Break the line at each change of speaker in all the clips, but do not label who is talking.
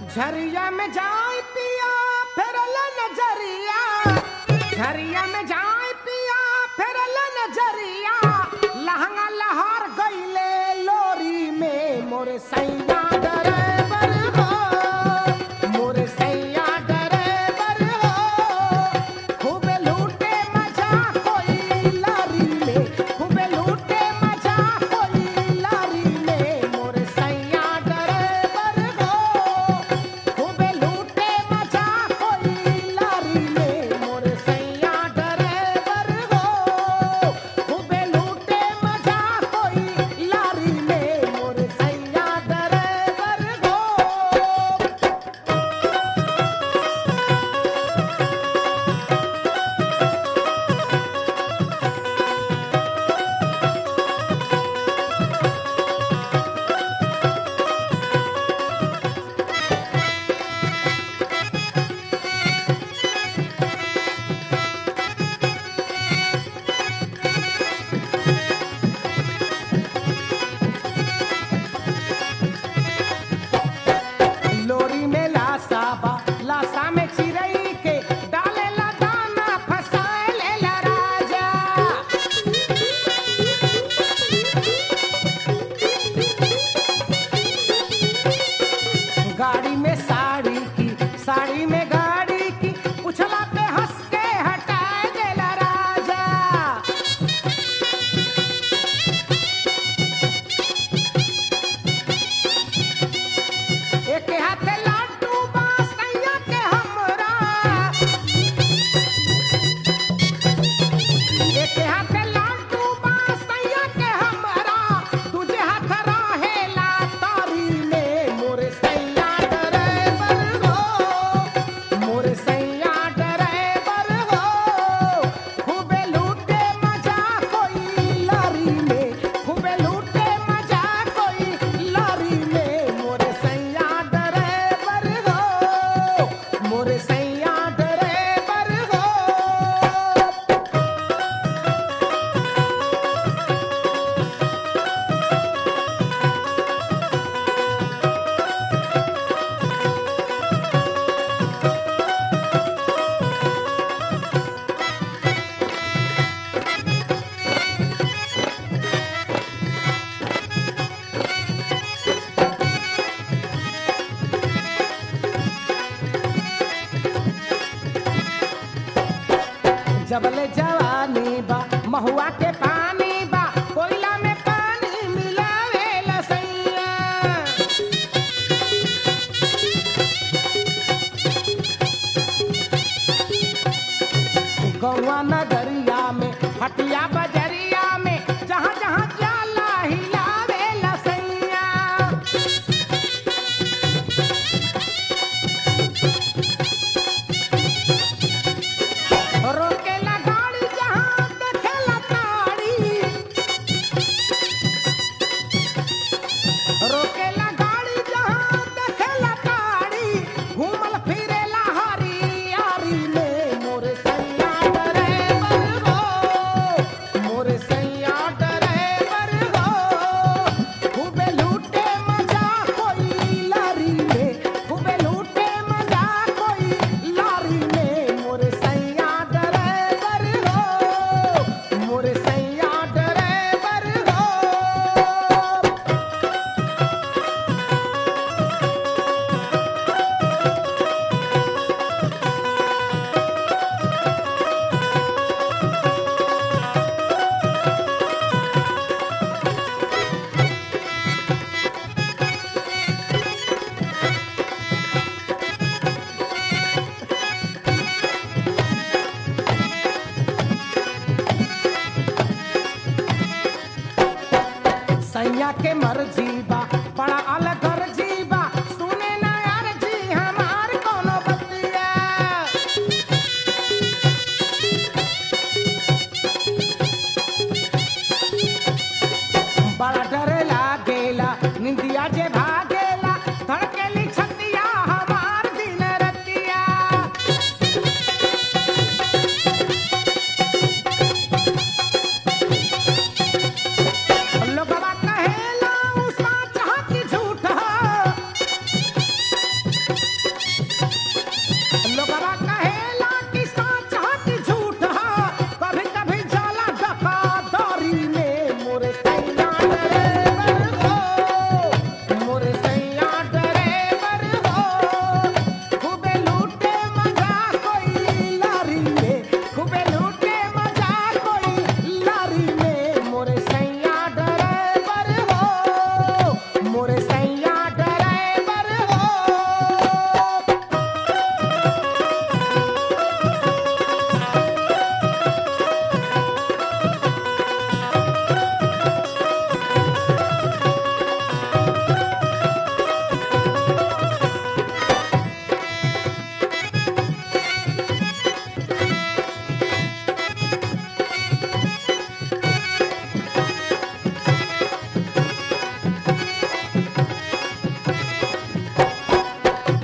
झरिया में जाए पिया फिरल नजरिया, झरिया में जाए पिया फिरल नजरिया, लहंगा लहर गईले लोरी में मोरे सैया ड्राइवर हो, मोरे सैया ड्राइवर हो, खूबे लूटे मजा कोई लारी में, खूबे लूटे मजा कोई लारी में मोरे सैया ड्राइवर हो, खूबे लूटे मजा कोई लारी में मोरे सैया ड्राइवर हो, खूबे लूटे मजा कोई लारी में मोरे सैया ड्राइवर हो। लोरी में लासा बा, लासा में चिरई के डालेला दाना फसाए लेला राजा। गाड़ी में साड़ी की, साड़ी में गाड़ी की, उछला पे हंस के हटाए देला राजा। एक हाथ लाडू बा सैया के हमरा, एक हाथ लाडू बा सैया के हमरा, दूजे हाथ रहेला तारी में मोरे सैया ड्राइवर हो, मोरे सैया ड्राइवर हो, खूबे लूटे मजा कोई लारी में, खूबे लूटे मजा कोई लारी में मोरे सैया ड्राइवर हो, मोरे सैया ड्राइवर हो। जबले जवानी बा महुआ के पानी बा, कोयला में पानी मिलावेला सैया। गौवा नगरिया में, हटिया बजरिया में, जहाँ जहाँ जाला हिलावेला सैया। रोकेला गाड़ी जहाँ देखेला ताड़ी, रोकेला गाड़ी जहाँ देखेला ताड़ी, घूमल फिरेला हरियारी में मोरे सैया ड्राइवर हो,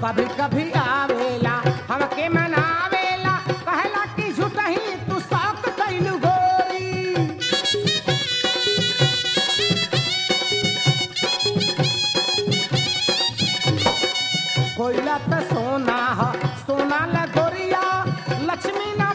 कभी कभी आवेला हमके मनावेला कहला कि झूठही तू शौक कैलू गोरी कोयला त सोना ह सोना ल गोरिया लक्ष्मी न